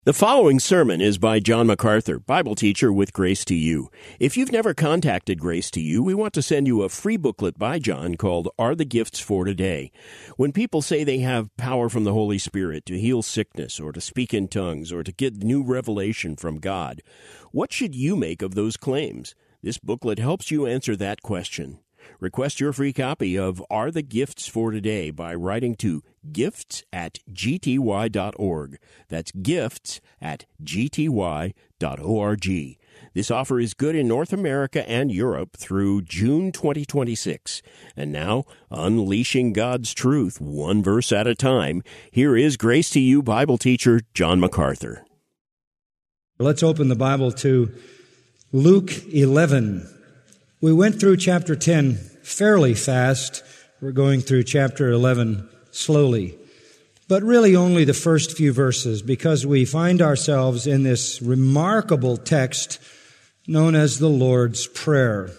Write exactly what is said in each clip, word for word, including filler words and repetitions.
The following sermon is by John MacArthur, Bible teacher with Grace to You. If you've never contacted Grace to You, we want to send you a free booklet by John called Are the Gifts for Today? When people say they have power from the Holy Spirit to heal sickness or to speak in tongues or to get new revelation from God, what should you make of those claims? This booklet helps you answer that question. Request your free copy of Are the Gifts for Today by writing to gifts at g t y dot org. That's gifts at g t y dot org. This offer is good in North America and Europe through June twenty twenty-six. And now, unleashing God's truth one verse at a time, here is Grace to You Bible teacher John MacArthur. Let's open the Bible to Luke eleven. We went through chapter ten fairly fast. We're going through chapter eleven slowly. But really only the first few verses, because we find ourselves in this remarkable text known as the Lord's Prayer.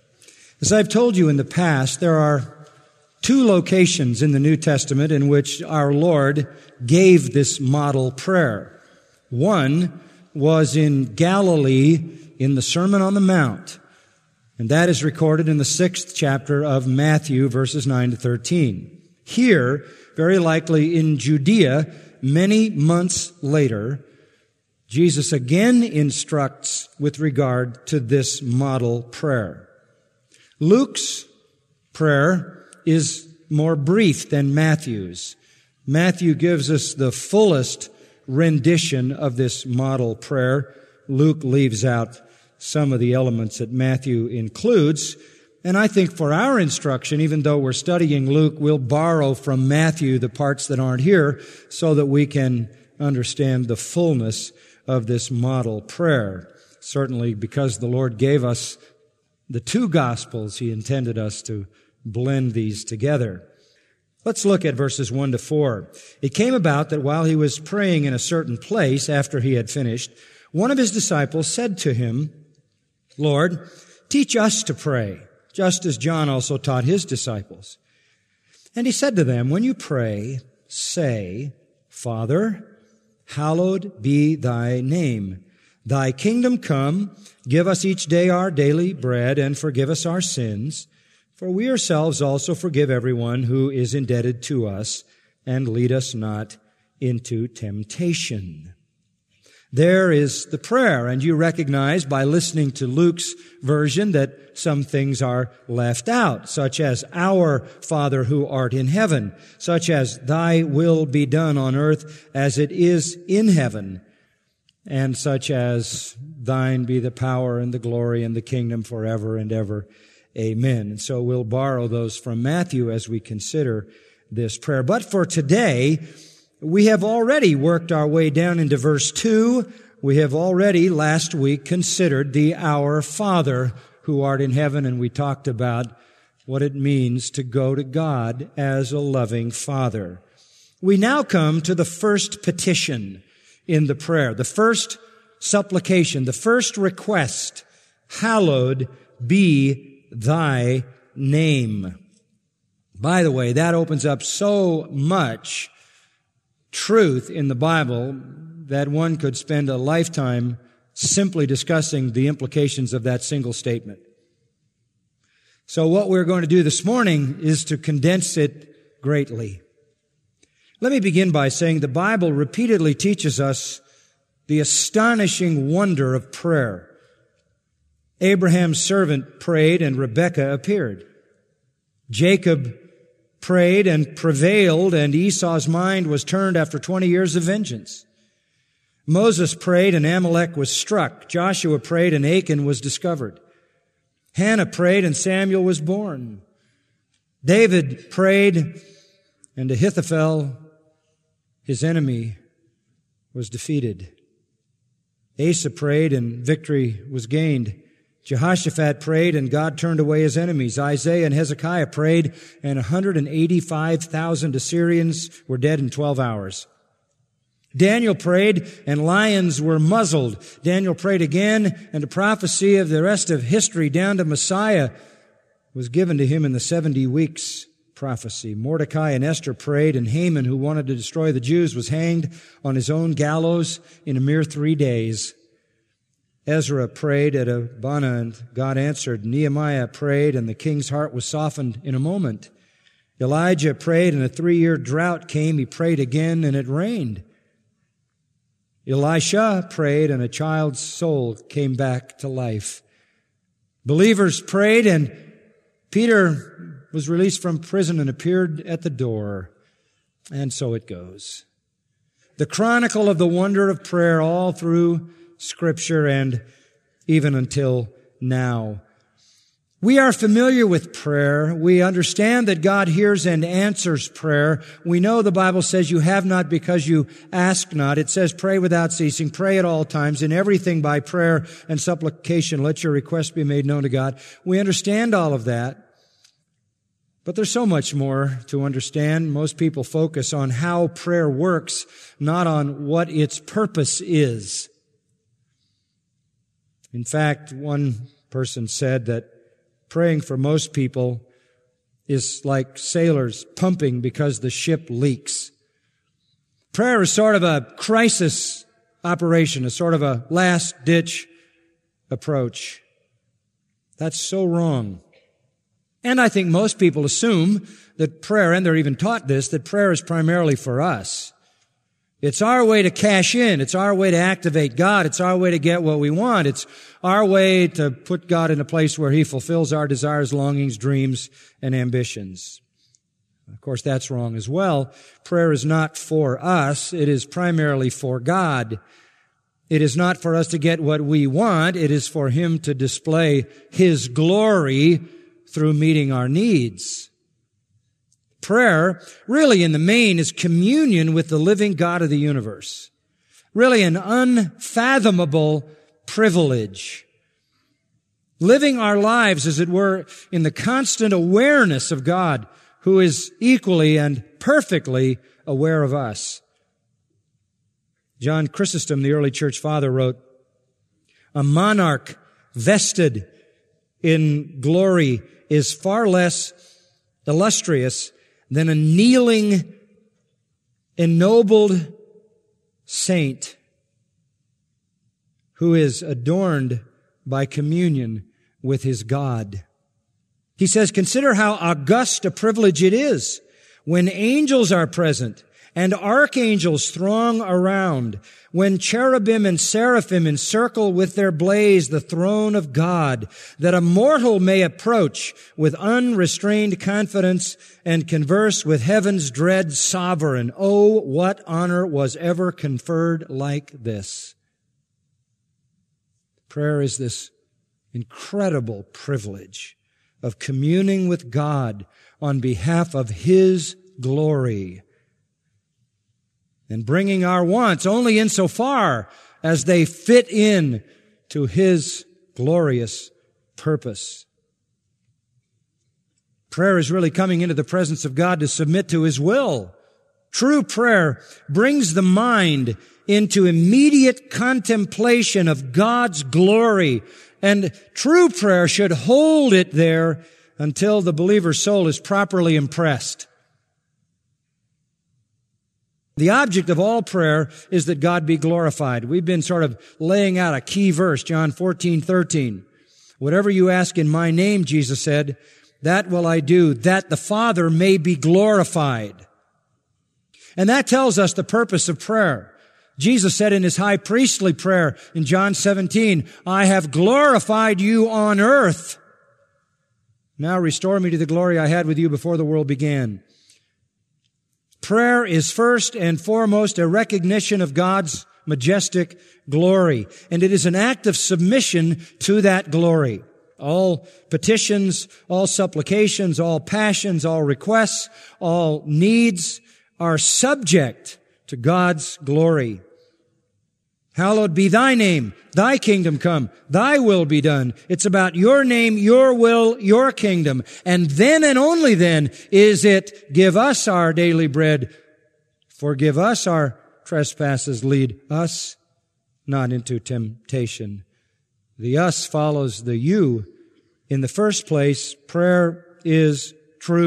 As I've told you in the past, there are two locations in the New Testament in which our Lord gave this model prayer. One was in Galilee in the Sermon on the Mount. And that is recorded in the sixth chapter of Matthew, verses nine to thirteen. Here, very likely in Judea, many months later, Jesus again instructs with regard to this model prayer. Luke's prayer is more brief than Matthew's. Matthew gives us the fullest rendition of this model prayer. Luke leaves out some of the elements that Matthew includes. And I think for our instruction, even though we're studying Luke, we'll borrow from Matthew the parts that aren't here so that we can understand the fullness of this model prayer. Certainly because the Lord gave us the two Gospels, He intended us to blend these together. Let's look at verses one to four. It came about that while He was praying in a certain place after He had finished, one of His disciples said to Him, Lord, teach us to pray, just as John also taught his disciples. And He said to them, when you pray, say, Father, hallowed be Thy name. Thy kingdom come, give us each day our daily bread, and forgive us our sins, for we ourselves also forgive everyone who is indebted to us, and lead us not into temptation. There is the prayer, and you recognize by listening to Luke's version that some things are left out, such as our Father who art in heaven, such as Thy will be done on earth as it is in heaven, and such as Thine be the power and the glory and the kingdom forever and ever. Amen. And so we'll borrow those from Matthew as we consider this prayer. But for today, we have already worked our way down into verse two. We have already last week considered the Our Father who art in heaven, and we talked about what it means to go to God as a loving Father. We now come to the first petition in the prayer, the first supplication, the first request. Hallowed be Thy name. By the way, that opens up so much truth in the Bible that one could spend a lifetime simply discussing the implications of that single statement. So what we're going to do this morning is to condense it greatly. Let me begin by saying the Bible repeatedly teaches us the astonishing wonder of prayer. Abraham's servant prayed and Rebekah appeared. Jacob prayed and prevailed, and Esau's mind was turned after twenty years of vengeance. Moses prayed and Amalek was struck. Joshua prayed and Achan was discovered. Hannah prayed and Samuel was born. David prayed and Ahithophel, his enemy, was defeated. Asa prayed and victory was gained. Jehoshaphat prayed and God turned away his enemies. Isaiah and Hezekiah prayed and one hundred eighty-five thousand Assyrians were dead in twelve hours. Daniel prayed and lions were muzzled. Daniel prayed again, and a prophecy of the rest of history down to Messiah was given to him in the seventy weeks prophecy. Mordecai and Esther prayed, and Haman, who wanted to destroy the Jews, was hanged on his own gallows in a mere three days. Ezra prayed at Abana, and God answered. Nehemiah prayed, and the king's heart was softened in a moment. Elijah prayed, and a three-year drought came. He prayed again, and it rained. Elisha prayed, and a child's soul came back to life. Believers prayed, and Peter was released from prison and appeared at the door. And so it goes. The chronicle of the wonder of prayer all through Scripture and even until now. We are familiar with prayer. We understand that God hears and answers prayer. We know the Bible says you have not because you ask not. It says pray without ceasing, pray at all times, in everything by prayer and supplication. Let your requests be made known to God. We understand all of that. But there's so much more to understand. Most people focus on how prayer works, not on what its purpose is. In fact, one person said that praying for most people is like sailors pumping because the ship leaks. Prayer is sort of a crisis operation, a sort of a last-ditch approach. That's so wrong. And I think most people assume that prayer, and they're even taught this, that prayer is primarily for us. It's our way to cash in. It's our way to activate God. It's our way to get what we want. It's our way to put God in a place where He fulfills our desires, longings, dreams, and ambitions. Of course, that's wrong as well. Prayer is not for us. It is primarily for God. It is not for us to get what we want. It is for Him to display His glory through meeting our needs. Prayer, really in the main, is communion with the living God of the universe. Really an unfathomable privilege. Living our lives, as it were, in the constant awareness of God, who is equally and perfectly aware of us. John Chrysostom, the early church father, wrote, "A monarch vested in glory is far less illustrious than a kneeling, ennobled saint who is adorned by communion with his God." He says, consider how august a privilege it is when angels are present and archangels throng around, when cherubim and seraphim encircle with their blaze the throne of God, that a mortal may approach with unrestrained confidence and converse with heaven's dread sovereign. Oh, what honor was ever conferred like this? Prayer is this incredible privilege of communing with God on behalf of His glory, and bringing our wants only insofar as they fit in to His glorious purpose. Prayer is really coming into the presence of God to submit to His will. True prayer brings the mind into immediate contemplation of God's glory, and true prayer should hold it there until the believer's soul is properly impressed. The object of all prayer is that God be glorified. We've been sort of laying out a key verse, John fourteen thirteen. Whatever you ask in my name, Jesus said, that will I do, that the Father may be glorified. And that tells us the purpose of prayer. Jesus said in His high priestly prayer in John seventeen, I have glorified you on earth. Now restore me to the glory I had with you before the world began. Prayer is first and foremost a recognition of God's majestic glory, and it is an act of submission to that glory. All petitions, all supplications, all passions, all requests, all needs are subject to God's glory. Hallowed be thy name, thy kingdom come, thy will be done. It's about your name, your will, your kingdom. And then and only then is it, give us our daily bread, forgive us our trespasses, lead us not into temptation. The us follows the you. In the first place, prayer is true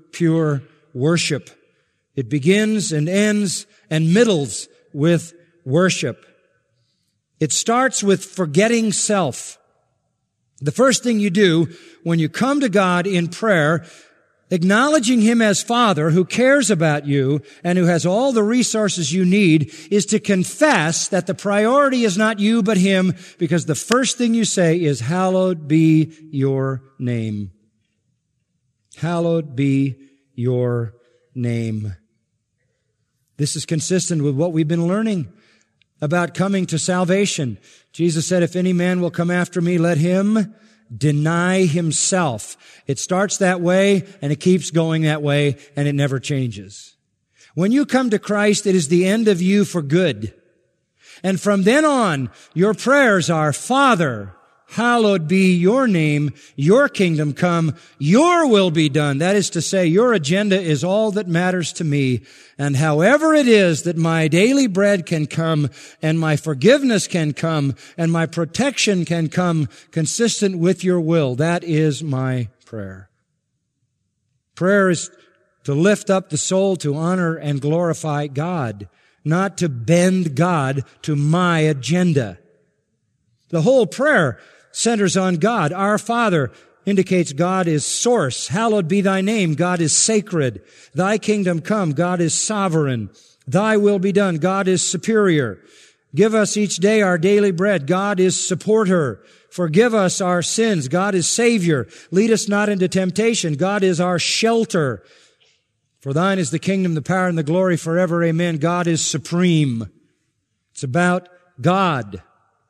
pure worship. It begins and ends and middles with worship. It starts with forgetting self. The first thing you do when you come to God in prayer, acknowledging Him as Father who cares about you and who has all the resources you need, is to confess that the priority is not you but Him, because the first thing you say is, hallowed be your name. Hallowed be your name. This is consistent with what we've been learning about coming to salvation. Jesus said, if any man will come after me, let him deny himself. It starts that way, and it keeps going that way, and it never changes. When you come to Christ, it is the end of you for good. And from then on, your prayers are, Father, hallowed be your name, your kingdom come, your will be done. That is to say, your agenda is all that matters to me. And however it is that my daily bread can come, and my forgiveness can come, and my protection can come consistent with your will, that is my prayer. Prayer is to lift up the soul to honor and glorify God, not to bend God to my agenda. The whole prayer centers on God. Our Father indicates God is source. Hallowed be thy name. God is sacred. Thy kingdom come. God is sovereign. Thy will be done. God is superior. Give us each day our daily bread. God is supporter. Forgive us our sins. God is Savior. Lead us not into temptation. God is our shelter. For thine is the kingdom, the power, and the glory forever. Amen. God is supreme. It's about God.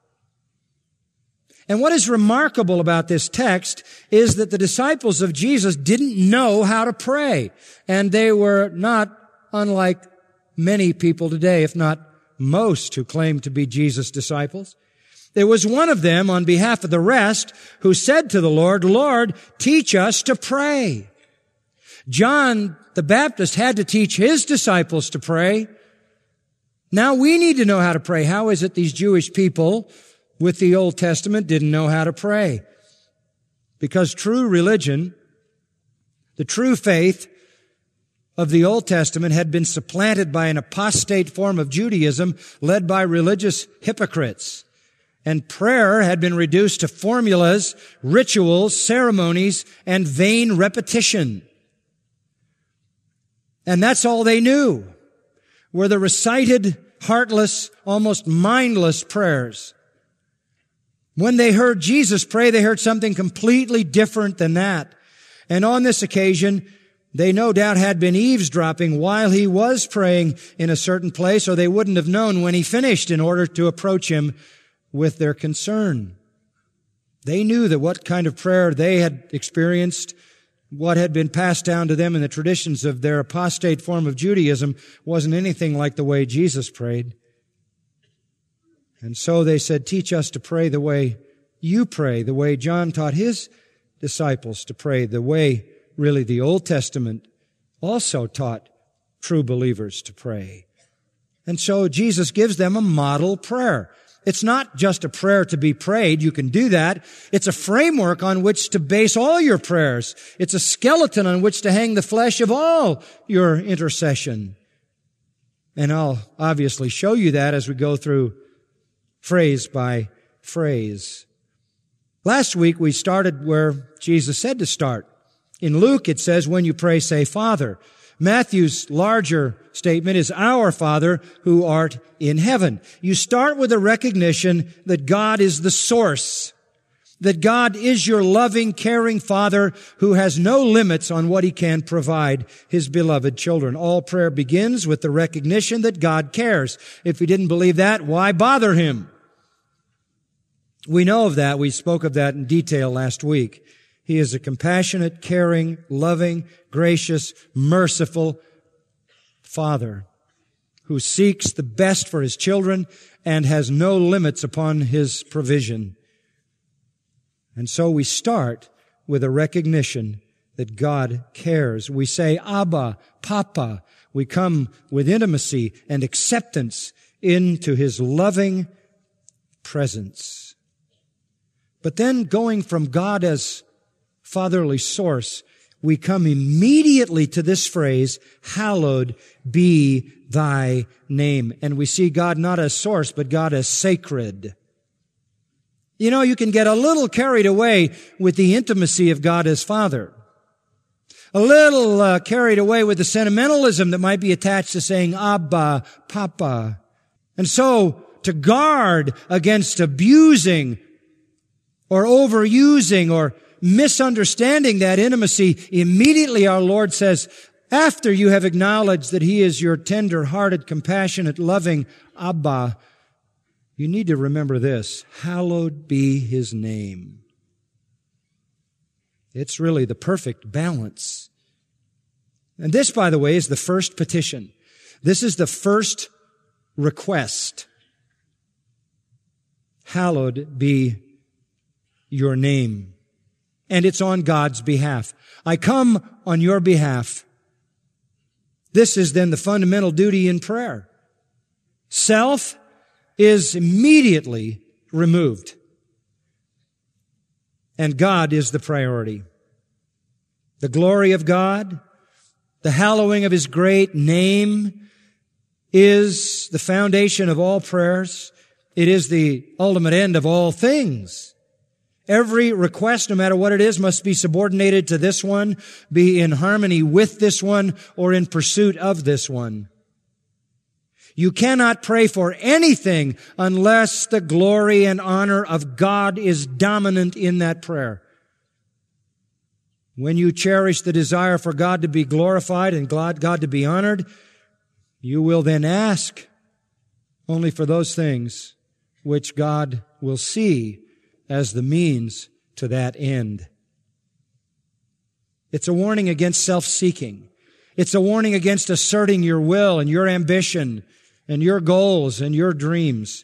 And what is remarkable about this text is that the disciples of Jesus didn't know how to pray. And they were not unlike many people today, if not most, who claim to be Jesus' disciples. There was one of them, on behalf of the rest, who said to the Lord, Lord, teach us to pray. John the Baptist had to teach his disciples to pray. Now we need to know how to pray. How is it these Jewish people with the Old Testament didn't know how to pray? Because true religion, the true faith of the Old Testament, had been supplanted by an apostate form of Judaism led by religious hypocrites. And prayer had been reduced to formulas, rituals, ceremonies, and vain repetition. And that's all they knew, were the recited, heartless, almost mindless prayers. When they heard Jesus pray, they heard something completely different than that. And on this occasion, they no doubt had been eavesdropping while he was praying in a certain place, or they wouldn't have known when he finished in order to approach him with their concern. They knew that what kind of prayer they had experienced, what had been passed down to them in the traditions of their apostate form of Judaism, wasn't anything like the way Jesus prayed. And so they said, teach us to pray the way you pray, the way John taught his disciples to pray, the way really the Old Testament also taught true believers to pray. And so Jesus gives them a model prayer. It's not just a prayer to be prayed. You can do that. It's a framework on which to base all your prayers. It's a skeleton on which to hang the flesh of all your intercession. And I'll obviously show you that as we go through phrase by phrase. Last week we started where Jesus said to start. In Luke it says, when you pray, say, Father. Matthew's larger statement is, Our Father who art in heaven. You start with a recognition that God is the source, that God is your loving, caring Father who has no limits on what He can provide His beloved children. All prayer begins with the recognition that God cares. If you didn't believe that, why bother Him? We know of that. We spoke of that in detail last week. He is a compassionate, caring, loving, gracious, merciful Father who seeks the best for His children and has no limits upon His provision. And so we start with a recognition that God cares. We say, Abba, Papa. We come with intimacy and acceptance into His loving presence. But then going from God as fatherly source, we come immediately to this phrase, hallowed be thy name. And we see God not as source, but God as sacred. You know, you can get a little carried away with the intimacy of God as Father. A little uh, carried away with the sentimentalism that might be attached to saying Abba, Papa. And so, to guard against abusing or overusing or misunderstanding that intimacy, immediately our Lord says, after you have acknowledged that He is your tender-hearted, compassionate, loving Abba, you need to remember this, hallowed be His name. It's really the perfect balance. And this, by the way, is the first petition. This is the first request. Hallowed be your name. And it's on God's behalf. I come on your behalf. This is then the fundamental duty in prayer. Self is immediately removed. And God is the priority. The glory of God, the hallowing of His great name is the foundation of all prayers. It is the ultimate end of all things. Every request, no matter what it is, must be subordinated to this one, be in harmony with this one, or in pursuit of this one. You cannot pray for anything unless the glory and honor of God is dominant in that prayer. When you cherish the desire for God to be glorified and God to be honored, you will then ask only for those things which God will see as the means to that end. It's a warning against self-seeking. It's a warning against asserting your will and your ambition and your goals and your dreams.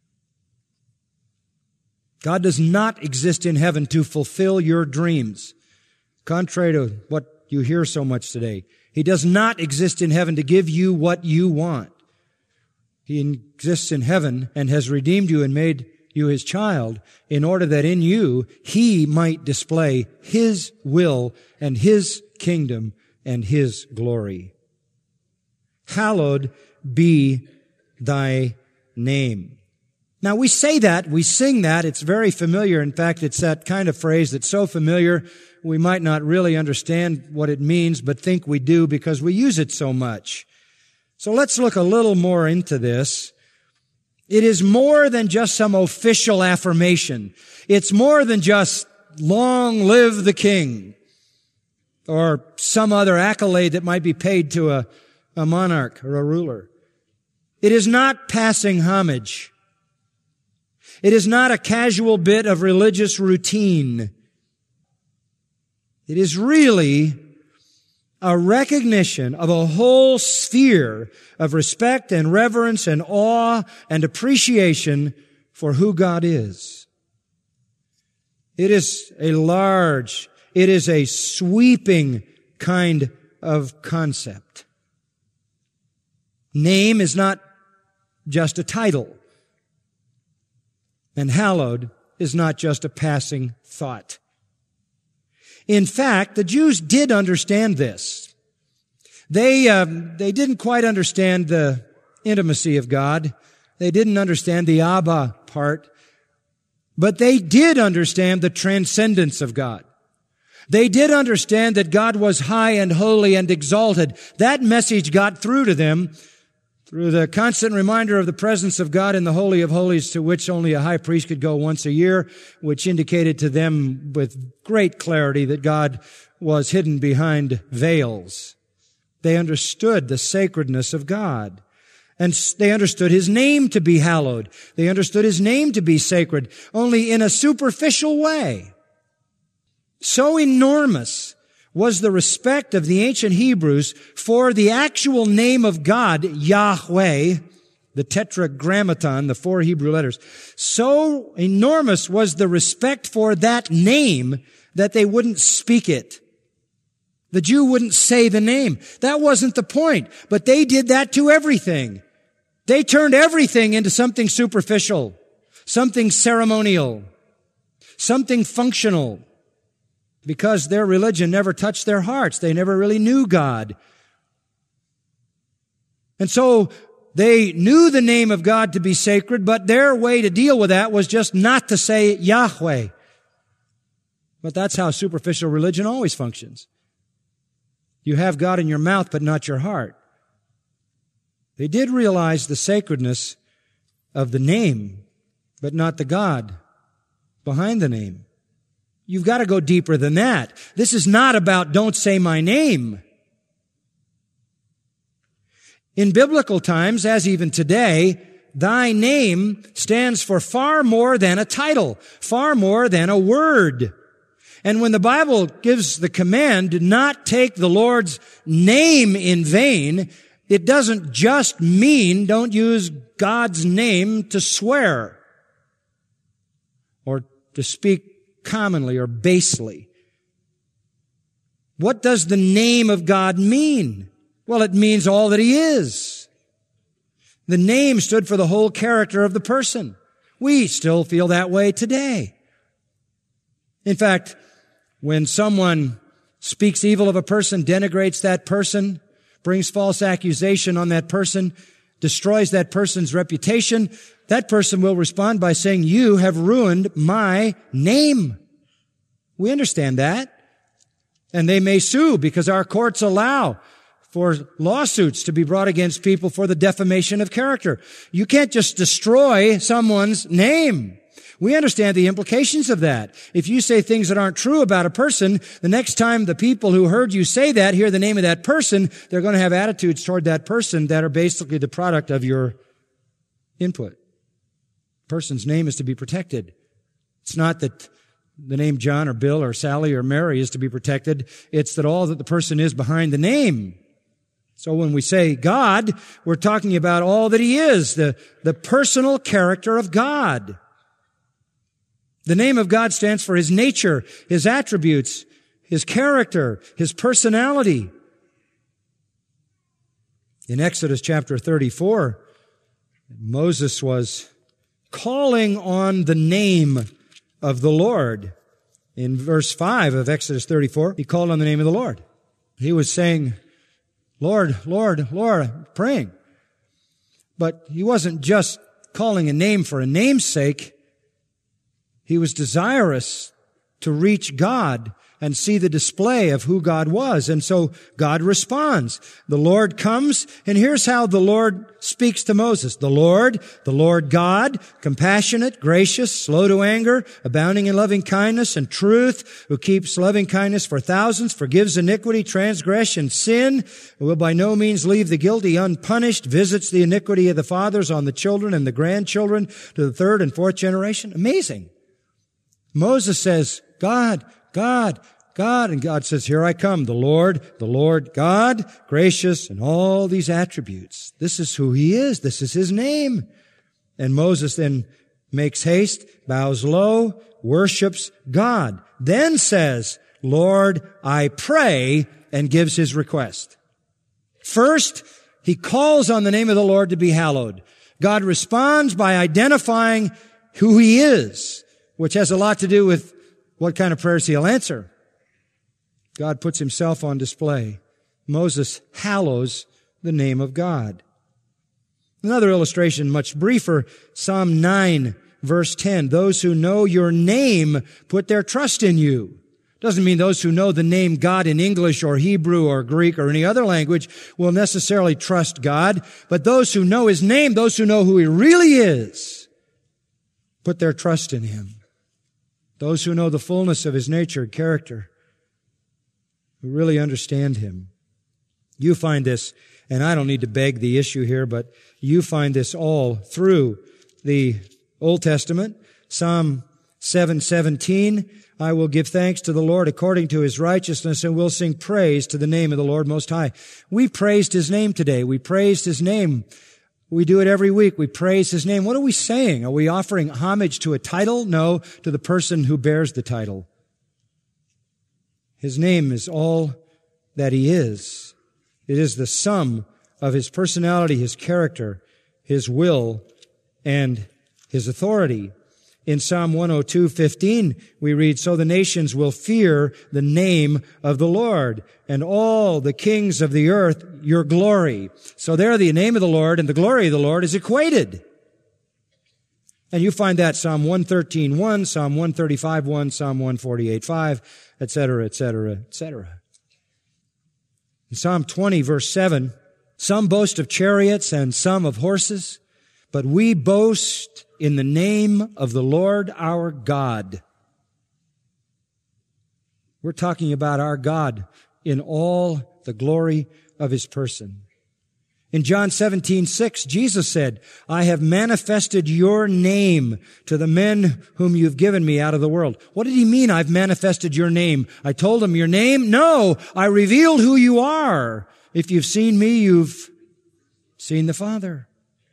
God does not exist in heaven to fulfill your dreams, contrary to what you hear so much today. He does not exist in heaven to give you what you want. He exists in heaven and has redeemed you and made you His child in order that in you He might display His will and His kingdom and His glory. Hallowed be thy name. Now we say that, we sing that, it's very familiar. In fact, it's that kind of phrase that's so familiar we might not really understand what it means, but think we do because we use it so much. So let's look a little more into this. It is more than just some official affirmation. It's more than just long live the king or some other accolade that might be paid to a, a monarch or a ruler. It is not passing homage. It is not a casual bit of religious routine. It is really a recognition of a whole sphere of respect and reverence and awe and appreciation for who God is. It is a large, it is a sweeping kind of concept. Name is not just a title, and hallowed is not just a passing thought. In fact, the Jews did understand this. They, uh, they didn't quite understand the intimacy of God. They didn't understand the Abba part. But they did understand the transcendence of God. They did understand that God was high and holy and exalted. That message got through to them through the constant reminder of the presence of God in the Holy of Holies, to which only a high priest could go once a year, which indicated to them with great clarity that God was hidden behind veils. They understood the sacredness of God. And they understood His name to be hallowed. They understood His name to be sacred, only in a superficial way. So enormous was the respect of the ancient Hebrews for the actual name of God, Yahweh, the tetragrammaton, the four Hebrew letters. So enormous was the respect for that name that they wouldn't speak it. The Jew wouldn't say the name. That wasn't the point. But they did that to everything. They turned everything into something superficial, something ceremonial, something functional. because their religion never touched their hearts. They never really knew God. And so they knew the name of God to be sacred, but their way to deal with that was just not to say Yahweh. But that's how superficial religion always functions. You have God in your mouth, but not your heart. They did realize the sacredness of the name, but not the God behind the name. You've got to go deeper than that. This is not about don't say my name. In biblical times, as even today, thy name stands for far more than a title, far more than a word. And when the Bible gives the command to not take the Lord's name in vain, it doesn't just mean don't use God's name to swear or to speak commonly or basely. What does the name of God mean? Well, it means all that He is. The name stood for the whole character of the person. We still feel that way today. In fact, when someone speaks evil of a person, denigrates that person, brings false accusation on that person, destroys that person's reputation, that person will respond by saying, you have ruined my name. We understand that. And they may sue because our courts allow for lawsuits to be brought against people for the defamation of character. You can't just destroy someone's name. We understand the implications of that. If you say things that aren't true about a person, the next time the people who heard you say that hear the name of that person, they're going to have attitudes toward that person that are basically the product of your input. The person's name is to be protected. It's not that the name John or Bill or Sally or Mary is to be protected. It's that all that the person is behind the name. So when we say God, we're talking about all that He is, the, the personal character of God. The name of God stands for His nature, His attributes, His character, His personality. In Exodus chapter thirty-four, Moses was calling on the name of the Lord. In verse five of Exodus thirty-four, he called on the name of the Lord. He was saying, Lord, Lord, Lord, praying. But he wasn't just calling a name for a name's sake. He was desirous to reach God and see the display of who God was. And so God responds. The Lord comes, and here's how the Lord speaks to Moses. The Lord, the Lord God, compassionate, gracious, slow to anger, abounding in loving kindness and truth, who keeps loving kindness for thousands, forgives iniquity, transgression, sin, who will by no means leave the guilty unpunished, visits the iniquity of the fathers on the children and the grandchildren to the third and fourth generation. Amazing. Moses says, God, God, God, and God says, here I come, the Lord, the Lord God, gracious, and all these attributes. This is who He is. This is His name. And Moses then makes haste, bows low, worships God, then says, Lord, I pray, and gives his request. First, he calls on the name of the Lord to be hallowed. God responds by identifying who He is, which has a lot to do with what kind of prayers He'll answer. God puts Himself on display. Moses hallows the name of God. Another illustration, much briefer, Psalm nine, verse ten. Those who know your name put their trust in you. Doesn't mean those who know the name God in English or Hebrew or Greek or any other language will necessarily trust God, but those who know His name, those who know who He really is, put their trust in Him. Those who know the fullness of His nature and character, who really understand Him. You find this, and I don't need to beg the issue here, but you find this all through the Old Testament. Psalm seven seventeen, I will give thanks to the Lord according to His righteousness, and will sing praise to the name of the Lord Most High. We praised His name today. We praised His name. We do it every week. We praise His name. What are we saying? Are we offering homage to a title? No, to the person who bears the title. His name is all that He is. It is the sum of His personality, His character, His will, and His authority. In Psalm one oh two fifteen, we read, so the nations will fear the name of the Lord, and all the kings of the earth your glory. So there the name of the Lord and the glory of the Lord is equated. And you find that Psalm one thirteen one, Psalm one thirty-five one, Psalm one forty-eight five, et cetera, et cetera, et cetera. In Psalm twenty, verse seven, some boast of chariots and some of horses, but we boast in the name of the Lord our God. We're talking about our God in all the glory of His person. In John seventeen six, Jesus said, I have manifested your name to the men whom you've given me out of the world. What did He mean, I've manifested your name? I told them your name? No, I revealed who you are. If you've seen me, you've seen the Father.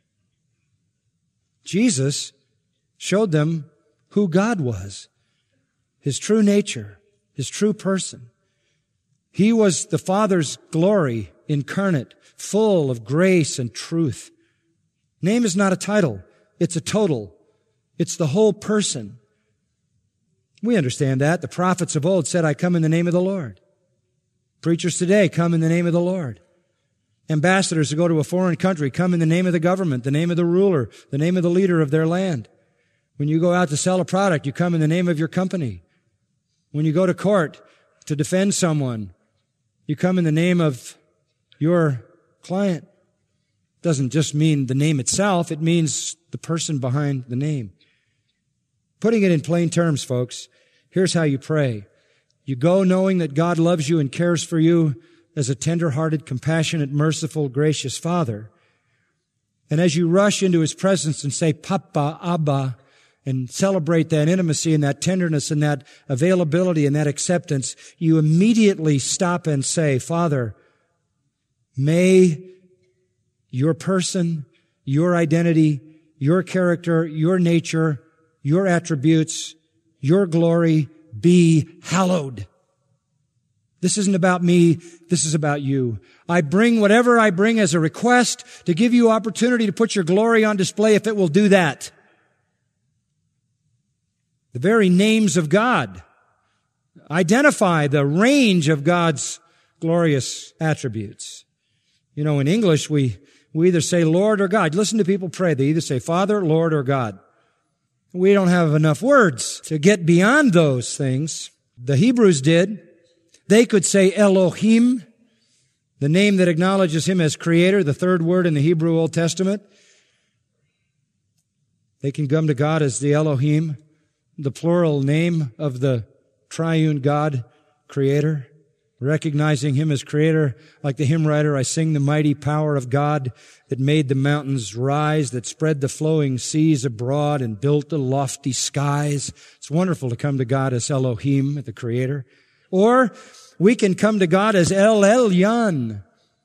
Jesus showed them who God was, His true nature, His true person. He was the Father's glory incarnate, full of grace and truth. Name is not a title. It's a total. It's the whole person. We understand that. The prophets of old said, I come in the name of the Lord. Preachers today come in the name of the Lord. Ambassadors who go to a foreign country come in the name of the government, the name of the ruler, the name of the leader of their land. When you go out to sell a product, you come in the name of your company. When you go to court to defend someone, you come in the name of your client. Doesn't just mean the name itself, it means the person behind the name. Putting it in plain terms, folks, here's how you pray. You go knowing that God loves you and cares for you as a tender-hearted, compassionate, merciful, gracious Father. And as you rush into His presence and say, Papa, Abba, and celebrate that intimacy and that tenderness and that availability and that acceptance, you immediately stop and say, Father, may your person, your identity, your character, your nature, your attributes, your glory be hallowed. This isn't about me. This is about you. I bring whatever I bring as a request to give you opportunity to put your glory on display if it will do that. The very names of God identify the range of God's glorious attributes. You know, in English, we, we either say Lord or God. Listen to people pray. They either say Father, Lord, or God. We don't have enough words to get beyond those things. The Hebrews did. They could say Elohim, the name that acknowledges Him as Creator, the third word in the Hebrew Old Testament. They can come to God as the Elohim, the plural name of the triune God, Creator. Recognizing Him as Creator, like the hymn writer, I sing the mighty power of God that made the mountains rise, that spread the flowing seas abroad and built the lofty skies. It's wonderful to come to God as Elohim, the Creator. Or we can come to God as El Elyon,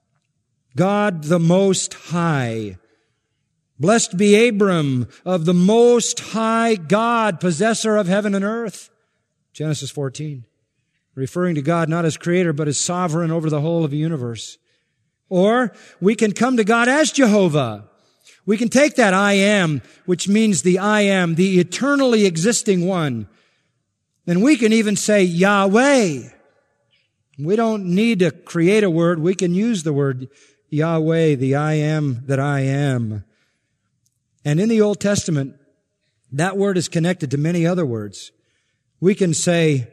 God the Most High. Blessed be Abram of the Most High God, possessor of heaven and earth. Genesis fourteen. Referring to God not as Creator, but as sovereign over the whole of the universe. Or we can come to God as Jehovah. We can take that I am, which means the I am, the eternally existing one. And we can even say Yahweh. We don't need to create a word. We can use the word Yahweh, the I am that I am. And in the Old Testament, that word is connected to many other words. We can say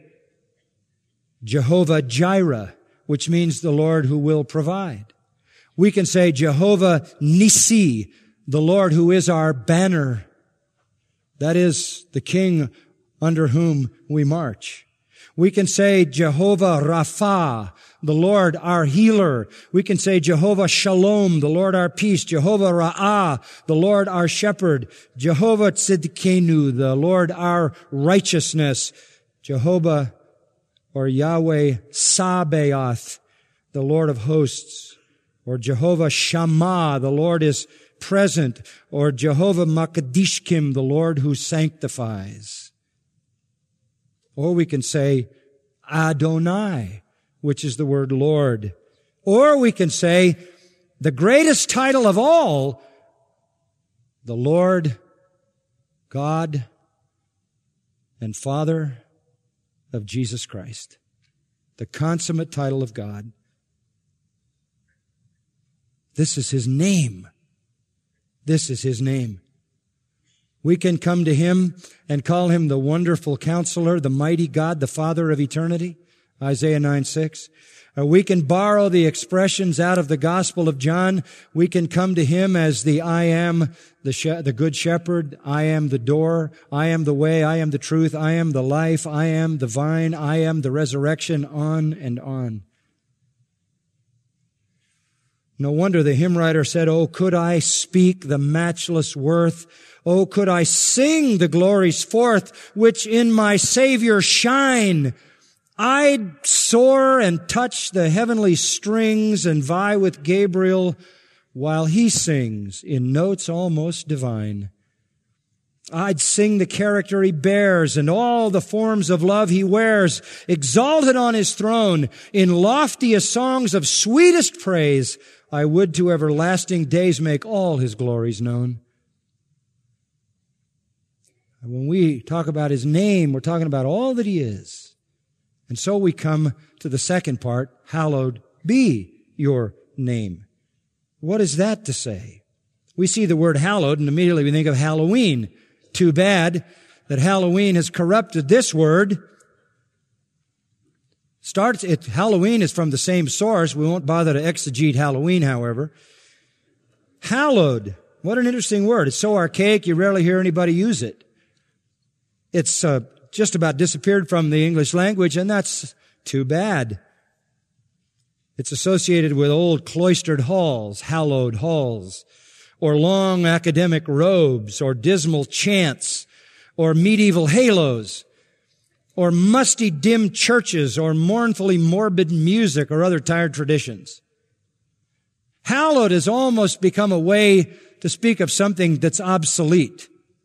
Jehovah Jireh, which means the Lord who will provide. We can say Jehovah Nissi, the Lord who is our banner. That is the King under whom we march. We can say Jehovah Rapha, the Lord our healer. We can say Jehovah Shalom, the Lord our peace. Jehovah Ra'ah, the Lord our shepherd. Jehovah Tzidkenu, the Lord our righteousness. Jehovah or Yahweh Sabaoth, the Lord of hosts. Or Jehovah Shammah, the Lord is present. Or Jehovah Makadishkim, the Lord who sanctifies. Or we can say Adonai, which is the word Lord. Or we can say the greatest title of all, the Lord God and Father of Jesus Christ, the consummate title of God. This is His name. This is His name. We can come to Him and call Him the wonderful Counselor, the mighty God, the Father of eternity, Isaiah nine six. Or we can borrow the expressions out of the Gospel of John. We can come to Him as the I am, the, she- the Good Shepherd. I am the door. I am the way. I am the truth. I am the life. I am the vine. I am the resurrection, on and on. No wonder the hymn writer said, "Oh, could I speak the matchless worth? Oh, could I sing the glories forth, which in my Savior shine? I'd soar and touch the heavenly strings and vie with Gabriel while he sings in notes almost divine. I'd sing the character he bears and all the forms of love he wears, exalted on his throne in loftiest songs of sweetest praise. I would to everlasting days make all his glories known." When we talk about His name, we're talking about all that He is. And so we come to the second part, hallowed be your name. What is that to say? We see the word hallowed and immediately we think of Halloween. Too bad that Halloween has corrupted this word. Starts, it, Halloween is from the same source. We won't bother to exegete Halloween, however. Hallowed. What an interesting word. It's so archaic you rarely hear anybody use it. It's uh, just about disappeared from the English language, and that's too bad. It's associated with old cloistered halls, hallowed halls, or long academic robes, or dismal chants, or medieval halos, or musty dim churches, or mournfully morbid music, or other tired traditions. Hallowed has almost become a way to speak of something that's obsolete,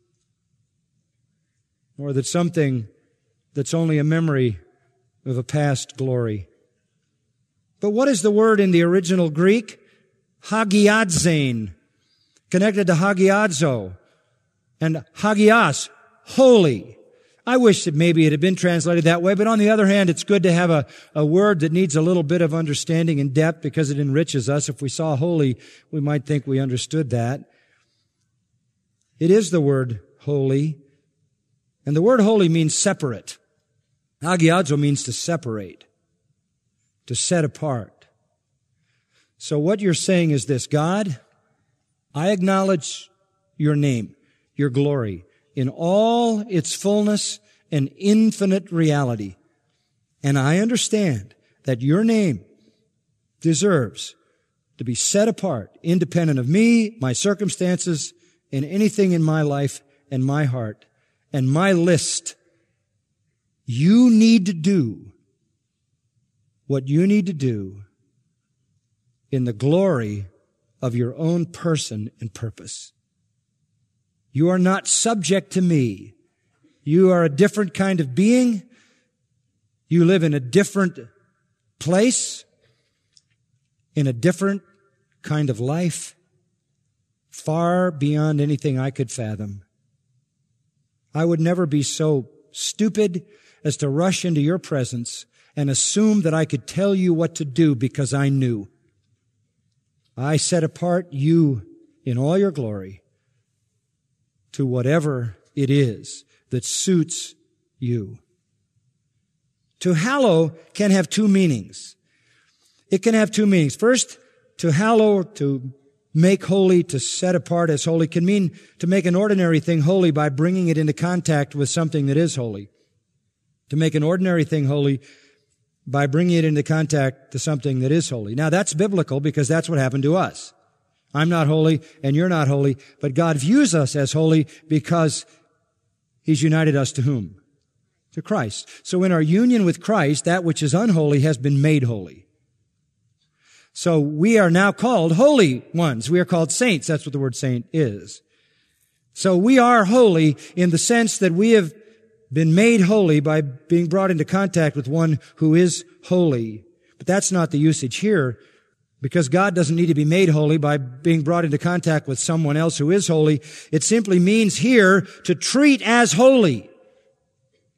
or that's something that's only a memory of a past glory. But what is the word in the original Greek? Hagiadzein, connected to hagiadzo, and hagios, holy. I wish that maybe it had been translated that way, but on the other hand, it's good to have a, a word that needs a little bit of understanding and depth because it enriches us. If we saw holy, we might think we understood that. It is the word holy. And the word holy means separate. Hagiadzo means to separate, to set apart. So what you're saying is this: God, I acknowledge your name, your glory, in all its fullness and infinite reality. And I understand that your name deserves to be set apart, independent of me, my circumstances, and anything in my life and my heart. And my list. You need to do what you need to do in the glory of your own person and purpose. You are not subject to me. You are a different kind of being. You live in a different place, in a different kind of life, far beyond anything I could fathom. I would never be so stupid as to rush into your presence and assume that I could tell you what to do because I knew. I set apart you in all your glory to whatever it is that suits you. To hallow can have two meanings. It can have two meanings. First, to hallow, to make holy, to set apart as holy, can mean to make an ordinary thing holy by bringing it into contact with something that is holy. To make an ordinary thing holy by bringing it into contact to something that is holy. Now that's biblical because that's what happened to us. I'm not holy and you're not holy, but God views us as holy because He's united us to whom? To Christ. So in our union with Christ, that which is unholy has been made holy. So we are now called holy ones. We are called saints. That's what the word saint is. So we are holy in the sense that we have been made holy by being brought into contact with one who is holy. But that's not the usage here, because God doesn't need to be made holy by being brought into contact with someone else who is holy. It simply means here to treat as holy.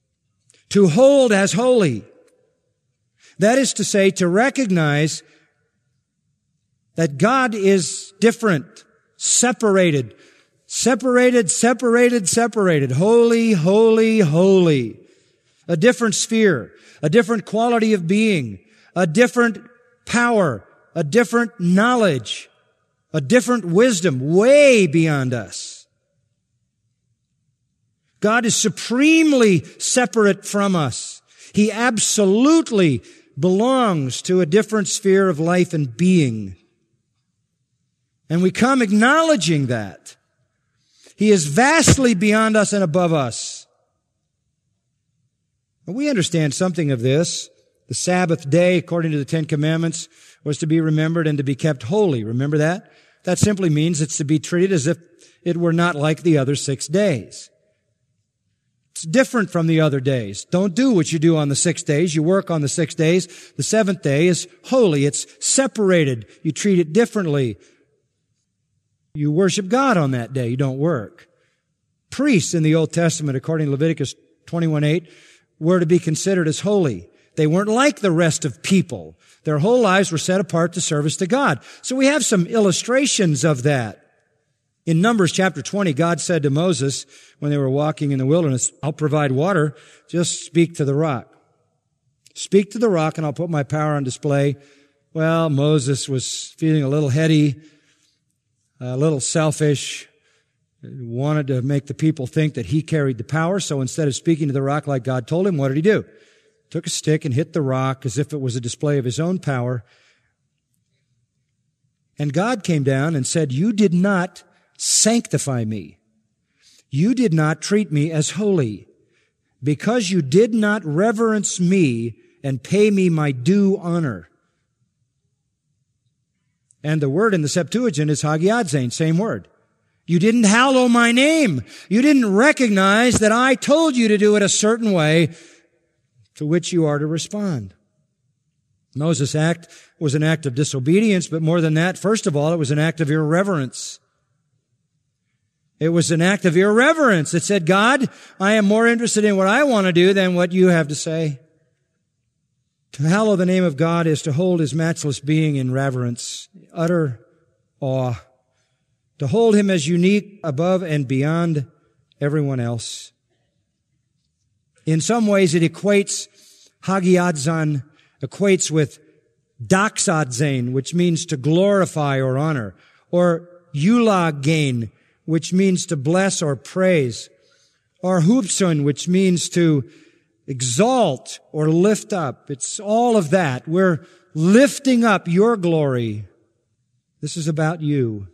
To hold as holy. That is to say, to recognize that God is different, separated, separated, separated, separated, holy, holy, holy. A different sphere, a different quality of being, a different power, a different knowledge, a different wisdom, way beyond us. God is supremely separate from us. He absolutely belongs to a different sphere of life and being. And we come acknowledging that. He is vastly beyond us and above us. And we understand something of this. The Sabbath day, according to the Ten Commandments, was to be remembered and to be kept holy. Remember that? That simply means it's to be treated as if it were not like the other six days. It's different from the other days. Don't do what you do on the six days. You work on the six days. The seventh day is holy. It's separated. You treat it differently. You worship God on that day. You don't work. Priests in the Old Testament, according to Leviticus twenty-one eight, were to be considered as holy. They weren't like the rest of people. Their whole lives were set apart to service to God. So we have some illustrations of that. In Numbers chapter twenty, God said to Moses when they were walking in the wilderness, I'll provide water, just speak to the rock. Speak to the rock and I'll put my power on display. Well, Moses was feeling a little heady, a little selfish, wanted to make the people think that he carried the power. So instead of speaking to the rock like God told him, what did he do? Took a stick and hit the rock as if it was a display of his own power. And God came down and said, you did not sanctify me. You did not treat me as holy. Because you did not reverence me and pay me my due honor. And the word in the Septuagint is hagiadzein, same word. You didn't hallow my name. You didn't recognize that I told you to do it a certain way, to which you are to respond. Moses' act was an act of disobedience, but more than that, first of all, it was an act of irreverence. It was an act of irreverence. It said, God, I am more interested in what I want to do than what you have to say. To hallow the name of God is to hold His matchless being in reverence, utter awe, to hold Him as unique above and beyond everyone else. In some ways, it equates, hagiadzan equates with doxadzein, which means to glorify or honor, or eulagain, which means to bless or praise, or hupsun, which means to exalt or lift up. It's all of that. We're lifting up your glory. This is about you.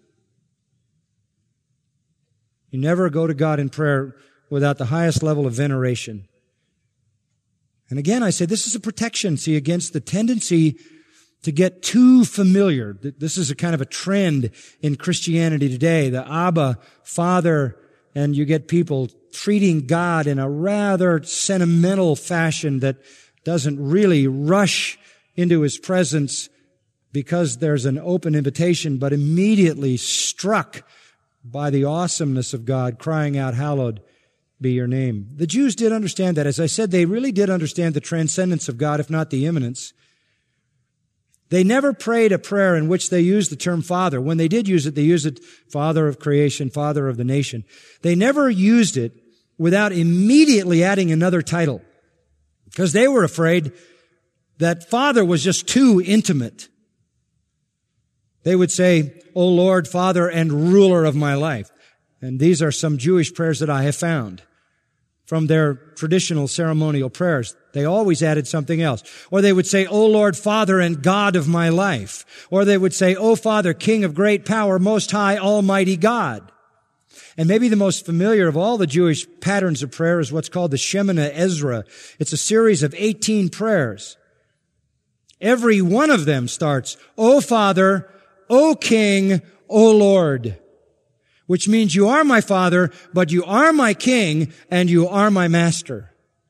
You never go to God in prayer without the highest level of veneration. And again, I say this is a protection, see, against the tendency to get too familiar. This is a kind of a trend in Christianity today. The Abba, Father, and you get people treating God in a rather sentimental fashion that doesn't really rush into His presence because there's an open invitation, but immediately struck by the awesomeness of God, crying out, hallowed be your name. The Jews did understand that. As I said, they really did understand the transcendence of God, if not the immanence. They never prayed a prayer in which they used the term Father. When they did use it, they used it Father of creation, Father of the nation. They never used it without immediately adding another title, because they were afraid that Father was just too intimate. They would say, O Lord, Father and ruler of my life. And these are some Jewish prayers that I have found from their traditional ceremonial prayers. They always added something else. Or they would say, O Lord, Father and God of my life. Or they would say, O Father, King of great power, most high, almighty God. And maybe the most familiar of all the Jewish patterns of prayer is what's called the Shemona Ezra. It's a series of eighteen prayers. Every one of them starts, O Father, O King, O Lord. Which means you are my Father, but you are my King, and you are my Master.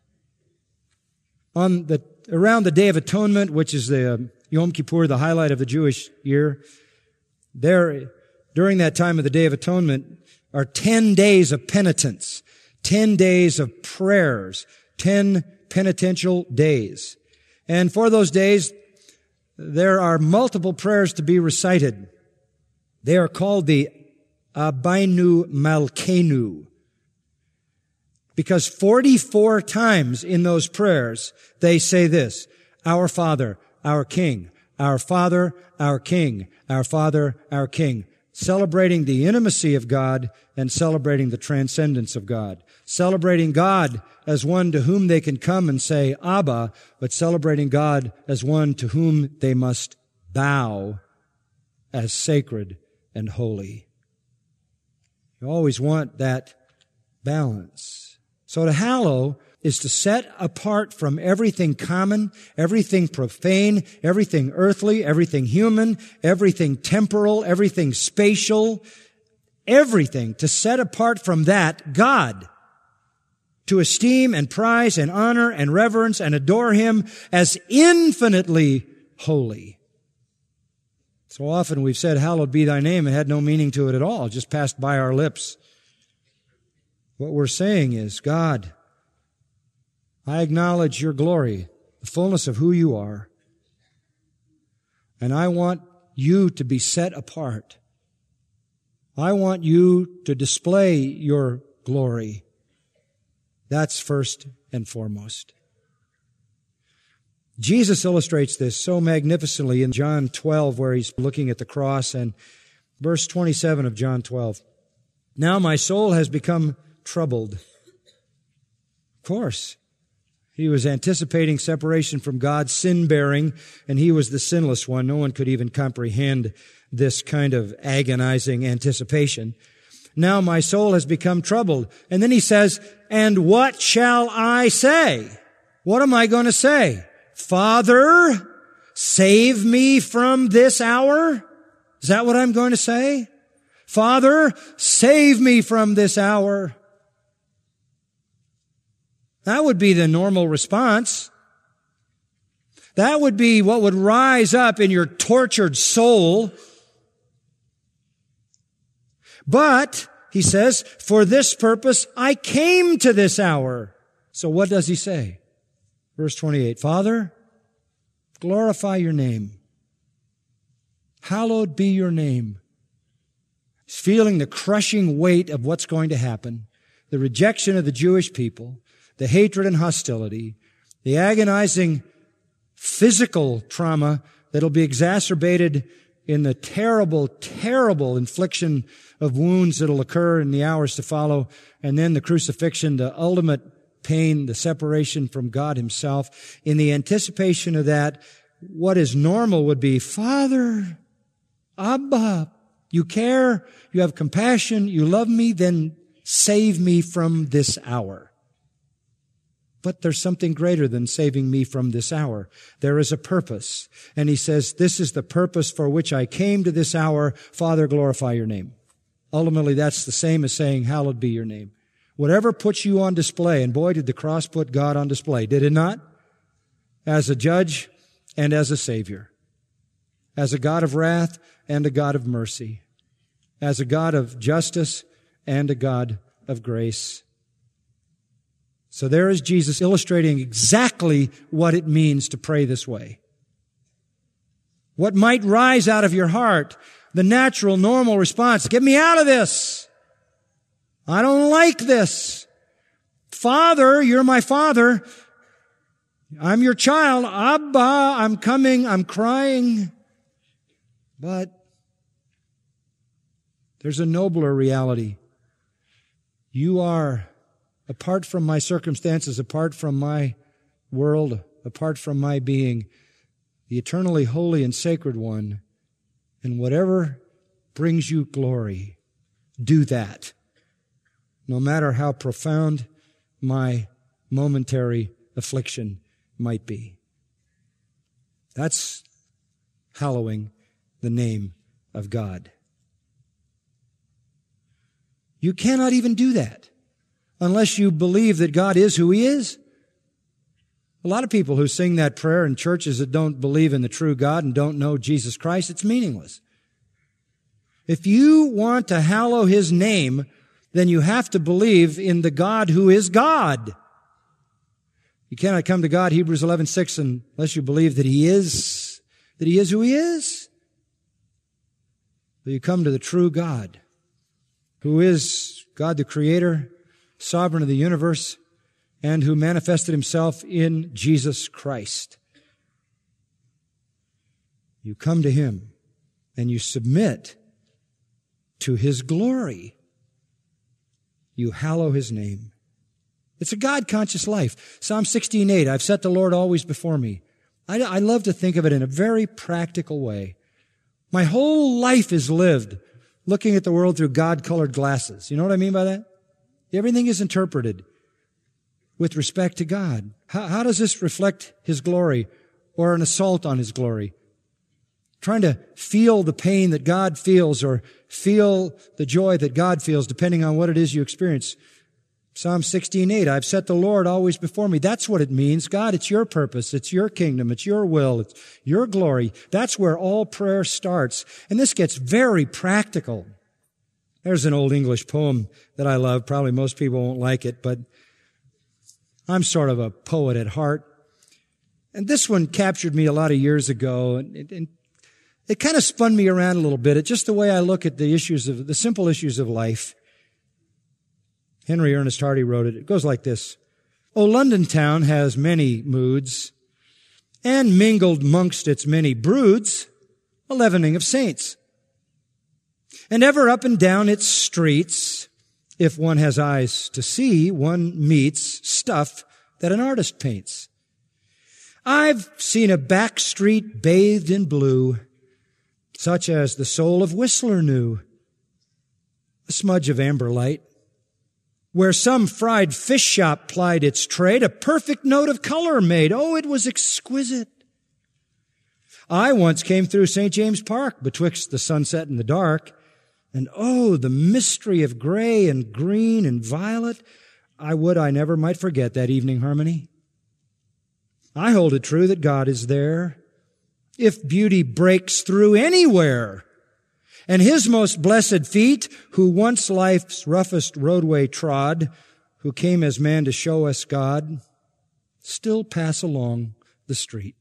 On the, around the Day of Atonement, which is the uh, Yom Kippur, the highlight of the Jewish year, there, during that time of the Day of Atonement, are ten days of penitence, ten days of prayers, ten penitential days. And for those days, there are multiple prayers to be recited. They are called the Abinu Malkeinu, because forty-four times in those prayers they say this: Our Father, our King, our Father, our King, our Father, our King, celebrating the intimacy of God and celebrating the transcendence of God, celebrating God as one to whom they can come and say Abba, but celebrating God as one to whom they must bow as sacred and holy. You always want that balance. So to hallow is to set apart from everything common, everything profane, everything earthly, everything human, everything temporal, everything spatial, everything, to set apart from that God, to esteem and prize and honor and reverence and adore Him as infinitely holy. So often we've said, hallowed be thy name. It had no meaning to it at all. It just passed by our lips. What we're saying is, God, I acknowledge your glory, the fullness of who you are, and I want you to be set apart. I want you to display your glory. That's first and foremost. Jesus illustrates this so magnificently in John twelve, where he's looking at the cross, and verse twenty-seven of John twelve. Now my soul has become troubled. Of course, he was anticipating separation from God, sin-bearing, and he was the sinless one. No one could even comprehend this kind of agonizing anticipation. Now my soul has become troubled. And then he says, and what shall I say? What am I going to say? Father, save me from this hour? Is that what I'm going to say? Father, save me from this hour. That would be the normal response. That would be what would rise up in your tortured soul. But, he says, for this purpose I came to this hour. So what does he say? Verse twenty-eight, Father, glorify your name. Hallowed be your name. He's feeling the crushing weight of what's going to happen, the rejection of the Jewish people, the hatred and hostility, the agonizing physical trauma that'll be exacerbated in the terrible, terrible infliction of wounds that'll occur in the hours to follow, and then the crucifixion, the ultimate pain, the separation from God Himself. In the anticipation of that, what is normal would be, Father, Abba, you care, you have compassion, you love me, then save me from this hour. But there's something greater than saving me from this hour. There is a purpose. And he says, this is the purpose for which I came to this hour. Father, glorify your name. Ultimately, that's the same as saying, hallowed be your name. Whatever puts you on display, and boy, did the cross put God on display, did it not? As a judge and as a savior. As a God of wrath and a God of mercy. As a God of justice and a God of grace. So there is Jesus illustrating exactly what it means to pray this way. What might rise out of your heart, the natural, normal response, get me out of this. I don't like this. Father, you're my Father. I'm your child. Abba, I'm coming, I'm crying. But there's a nobler reality. You are, apart from my circumstances, apart from my world, apart from my being, the eternally holy and sacred one, and whatever brings you glory, do that, no matter how profound my momentary affliction might be. That's hallowing the name of God. You cannot even do that unless you believe that God is who He is. A lot of people who sing that prayer in churches that don't believe in the true God and don't know Jesus Christ, it's meaningless. If you want to hallow His name, then you have to believe in the God who is God. You cannot come to God, Hebrews eleven six, unless you believe that He is, that He is who He is. But you come to the true God, who is God the Creator, sovereign of the universe, and who manifested Himself in Jesus Christ. You come to Him and you submit to His glory. You hallow His name. It's a God-conscious life. Psalm sixteen eight, I've set the Lord always before me. I, I love to think of it in a very practical way. My whole life is lived looking at the world through God-colored glasses. You know what I mean by that? Everything is interpreted with respect to God. How, how does this reflect His glory or an assault on His glory? Trying to feel the pain that God feels or feel the joy that God feels, depending on what it is you experience. Psalm sixteen eight, I've set the Lord always before me. That's what it means. God, it's your purpose. It's your kingdom. It's your will. It's your glory. That's where all prayer starts. And this gets very practical. There's an old English poem that I love. Probably most people won't like it, but I'm sort of a poet at heart. And this one captured me a lot of years ago, and it, and it kind of spun me around a little bit. It's just the way I look at the issues of, the simple issues of life. Henry Ernest Hardy wrote it. It goes like this. O London town has many moods, and mingled mongst its many broods, a leavening of saints. And ever up and down its streets, if one has eyes to see, one meets stuff that an artist paints. I've seen a back street bathed in blue, such as the soul of Whistler knew, a smudge of amber light, where some fried fish shop plied its trade, a perfect note of color made. Oh, it was exquisite. I once came through Saint James Park betwixt the sunset and the dark, and oh, the mystery of gray and green and violet. I would I never might forget that evening harmony. I hold it true that God is there. If beauty breaks through anywhere, and His most blessed feet, who once life's roughest roadway trod, who came as man to show us God, still pass along the street.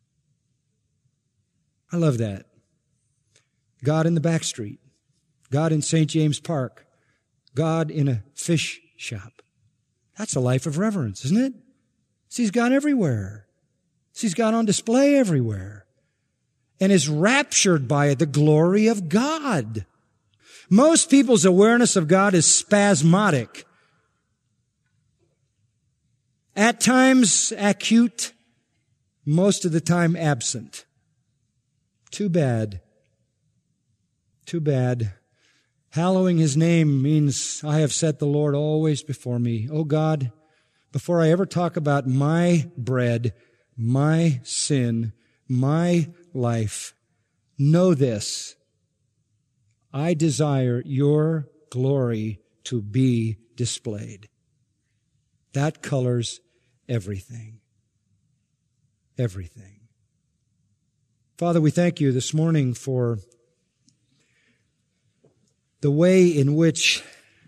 I love that. God in the back street. God in Saint James Park. God in a fish shop. That's a life of reverence, isn't it? See, He's God everywhere. See, He's God on display everywhere. And is raptured by the glory of God. Most people's awareness of God is spasmodic. At times acute, most of the time absent. Too bad. Too bad. Hallowing His name means I have set the Lord always before me. Oh God, before I ever talk about my bread, my sin, my life, know this. I desire your glory to be displayed. That colors everything. Everything. Father, we thank you this morning for the way in which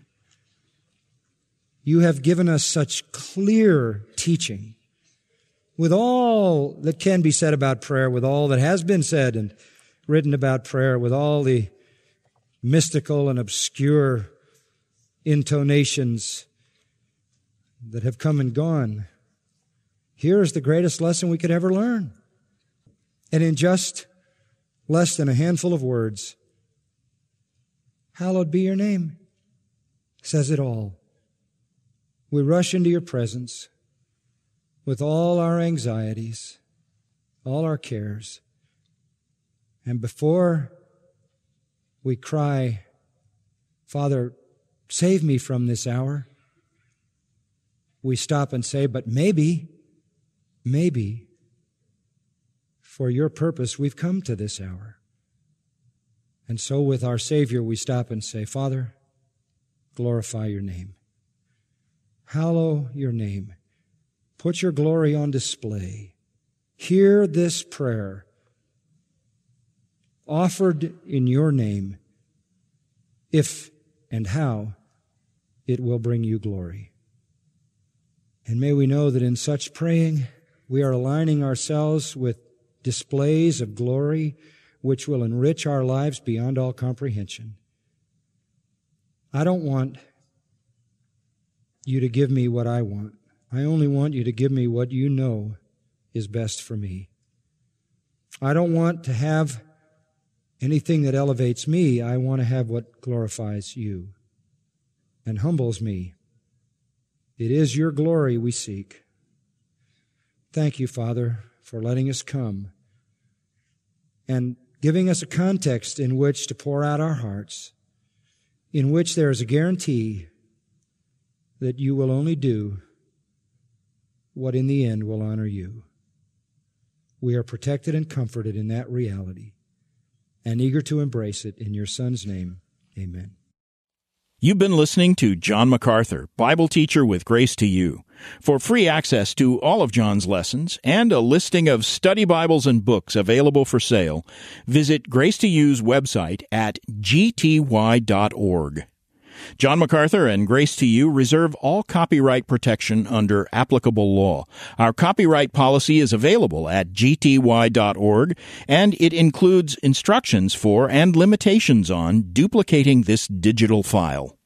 you have given us such clear teaching. With all that can be said about prayer, with all that has been said and written about prayer, with all the mystical and obscure intonations that have come and gone, here is the greatest lesson we could ever learn. And in just less than a handful of words, hallowed be your name, says it all. We rush into your presence with all our anxieties, all our cares. And before we cry, Father, save me from this hour, we stop and say, but maybe, maybe, for your purpose we've come to this hour. And so with our Savior we stop and say, Father, glorify your name. Hallow your name. Put your glory on display. Hear this prayer offered in your name, if and how it will bring you glory. And may we know that in such praying, We are aligning ourselves with displays of glory which will enrich our lives beyond all comprehension. I don't want you to give me what I want. I only want you to give me what you know is best for me. I don't want to have anything that elevates me. I want to have what glorifies you and humbles me. It is your glory we seek. Thank you, Father, for letting us come and giving us a context in which to pour out our hearts, in which there is a guarantee that you will only do what in the end will honor you. We are protected and comforted in that reality and eager to embrace it in your Son's name. Amen. You've been listening to John MacArthur, Bible teacher with Grace to You. For free access to all of John's lessons and a listing of study Bibles and books available for sale, visit Grace to You's website at g t y dot org. John MacArthur and Grace to You reserve all copyright protection under applicable law. Our copyright policy is available at g t y dot org, and it includes instructions for and limitations on duplicating this digital file.